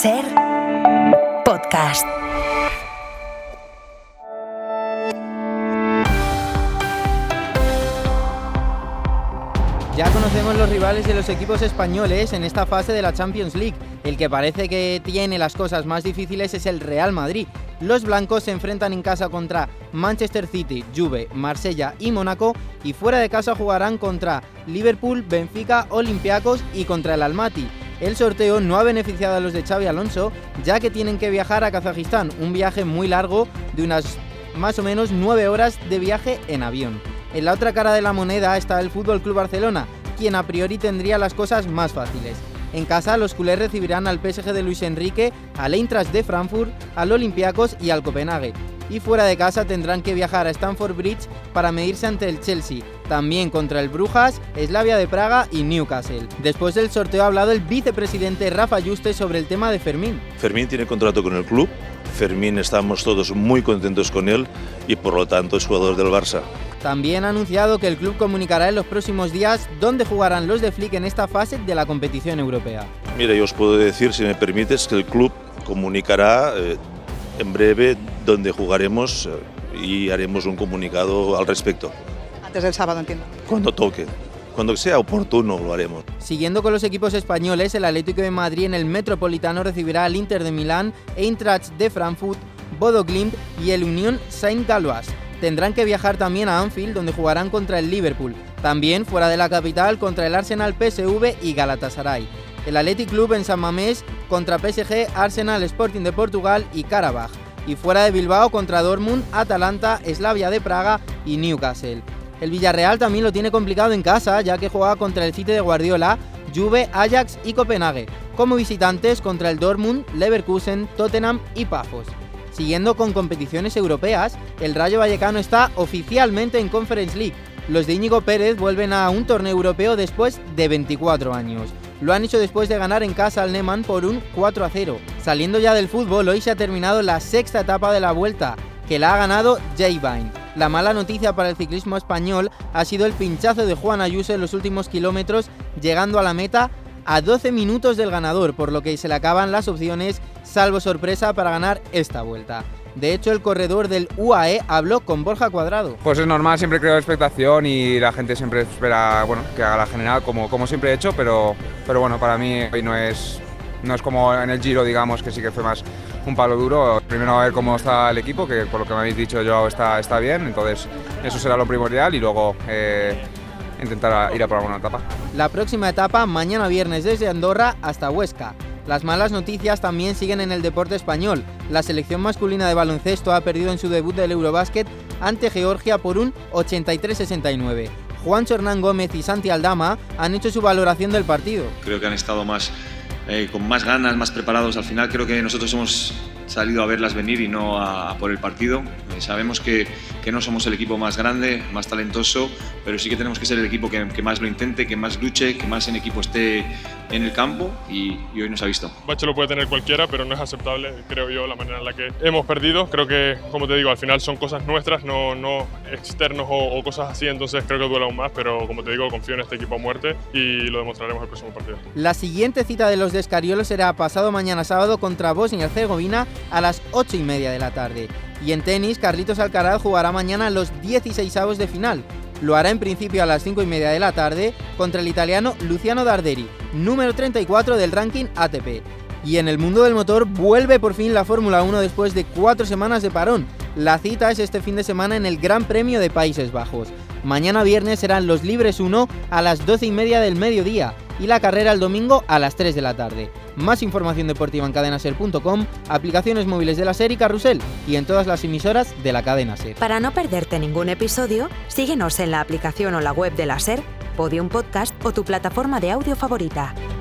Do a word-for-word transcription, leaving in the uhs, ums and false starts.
Ser Podcast. Ya conocemos los rivales de los equipos españoles en esta fase de la Champions League. El que parece que tiene las cosas más difíciles es el Real Madrid. Los blancos se enfrentan en casa contra Manchester City, Juve, Marsella y Mónaco, y fuera de casa jugarán contra Liverpool, Benfica, Olympiacos y contra el Almaty. El sorteo no ha beneficiado a los de Xabi Alonso, ya que tienen que viajar a Kazajistán, un viaje muy largo de unas más o menos nueve horas de viaje en avión. En la otra cara de la moneda está el F C Barcelona, quien a priori tendría las cosas más fáciles. En casa, los culés recibirán al P S G de Luis Enrique, al Eintracht de Frankfurt, al Olympiacos y al Copenhague. Y fuera de casa tendrán que viajar a Stamford Bridge para medirse ante el Chelsea, también contra el Brujas, Slavia de Praga y Newcastle. Después del sorteo ha hablado el vicepresidente Rafa Juste sobre el tema de Fermín. Fermín tiene contrato con el club, Fermín estamos todos muy contentos con él y por lo tanto es jugador del Barça. También ha anunciado que el club comunicará en los próximos días dónde jugarán los de Flick en esta fase de la competición europea. Mira, yo os puedo decir, si me permites, que el club comunicará eh, en breve dónde jugaremos eh, y haremos un comunicado al respecto. Antes del sábado, entiendo. Cuando toque. Cuando sea oportuno lo haremos. Siguiendo con los equipos españoles, el Atlético de Madrid en el Metropolitano recibirá al Inter de Milán, Eintracht de Frankfurt, Bodo Glimt y el Unión Saint-Galois. Tendrán que viajar también a Anfield, donde jugarán contra el Liverpool. También fuera de la capital contra el Arsenal, P S V y Galatasaray. El Athletic Club en San Mamés contra P S G, Arsenal, Sporting de Portugal y Karabaj. Y fuera de Bilbao contra Dortmund, Atalanta, Slavia de Praga y Newcastle. El Villarreal también lo tiene complicado en casa, ya que juega contra el City de Guardiola, Juve, Ajax y Copenhague. Como visitantes contra el Dortmund, Leverkusen, Tottenham y Pafos. Siguiendo con competiciones europeas, el Rayo Vallecano está oficialmente en Conference League. Los de Íñigo Pérez vuelven a un torneo europeo después de veinticuatro años. Lo han hecho después de ganar en casa al Neman por un cuatro a cero. Saliendo ya del fútbol, hoy se ha terminado la sexta etapa de la Vuelta, que la ha ganado Jay Vine. La mala noticia para el ciclismo español ha sido el pinchazo de Juan Ayuso en los últimos kilómetros, llegando a la meta a doce minutos del ganador, por lo que se le acaban las opciones, salvo sorpresa, para ganar esta vuelta. De hecho, el corredor del U A E habló con Borja Cuadrado. Pues es normal, siempre creo expectación y la gente siempre espera, bueno, que haga la general como, como siempre he hecho, pero, pero bueno, para mí hoy no es, no es como en el Giro, digamos, que sí que fue más un palo duro. Primero a ver cómo está el equipo, que por lo que me habéis dicho yo está, está bien, entonces eso será lo primordial y luego eh, intentar ir a por alguna etapa. La próxima etapa mañana viernes desde Andorra hasta Huesca. Las malas noticias también siguen en el deporte español. La selección masculina de baloncesto ha perdido en su debut del Eurobásquet ante Georgia por un ochenta y tres a sesenta y nueve. Juancho Hernán Gómez y Santi Aldama han hecho su valoración del partido. Creo que han estado más, eh, con más ganas, más preparados. Al final creo que nosotros hemos salido a verlas venir y no a, a por el partido. Eh, sabemos que, que no somos el equipo más grande, más talentoso, pero sí que tenemos que ser el equipo que, que más lo intente, que más luche, que más en equipo esté en el campo y, y hoy nos ha visto. Bache lo puede tener cualquiera, pero no es aceptable, creo yo, la manera en la que hemos perdido. Creo que, como te digo, al final son cosas nuestras, no, no externos o, o cosas así, entonces creo que duele aún más, pero como te digo, confío en este equipo a muerte y lo demostraremos el próximo partido. La siguiente cita de los de Escariolo será pasado mañana sábado contra Bosnia y Herzegovina a las ocho y media de la tarde. Y en tenis, Carlitos Alcaraz jugará mañana los dieciseisavos de final. Lo hará en principio a las cinco y media de la tarde contra el italiano Luciano Darderi, número treinta y cuatro del ranking A T P. Y en el mundo del motor vuelve por fin la Fórmula uno después de cuatro semanas de parón. La cita es este fin de semana en el Gran Premio de Países Bajos. Mañana viernes serán los Libres uno a las doce y media del mediodía y la carrera el domingo a las tres de la tarde. Más información deportiva en cadena ser punto com, aplicaciones móviles de la SER y Carrusel y en todas las emisoras de la cadena SER. Para no perderte ningún episodio, síguenos en la aplicación o la web de la SER, Podium Podcast o tu plataforma de audio favorita.